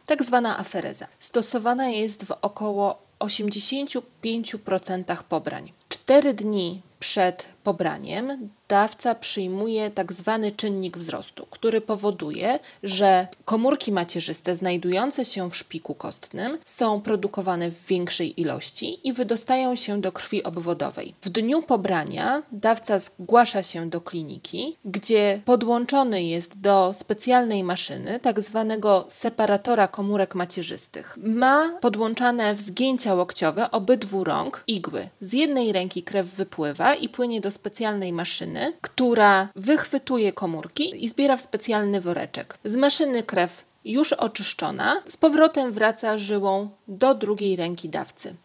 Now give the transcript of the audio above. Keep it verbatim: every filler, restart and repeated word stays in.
tak zwana afereza. Stosowana jest w około osiemdziesięciu pięciu procentach pobrań. Cztery dni przed pobraniem dawca przyjmuje tak zwany czynnik wzrostu, który powoduje, że komórki macierzyste znajdujące się w szpiku kostnym są produkowane w większej ilości i wydostają się do krwi obwodowej. W dniu pobrania dawca zgłasza się do kliniki, gdzie podłączony jest do specjalnej maszyny, tak zwanego separatora komórek macierzystych. Ma podłączane w zgięcia łokciowe obydwu rąk igły. Z jednej ręki krew wypływa i płynie do specjalnej maszyny, która wychwytuje komórki i zbiera w specjalny woreczek. Z maszyny krew już oczyszczona z powrotem wraca żyłą do drugiej ręki dawcy.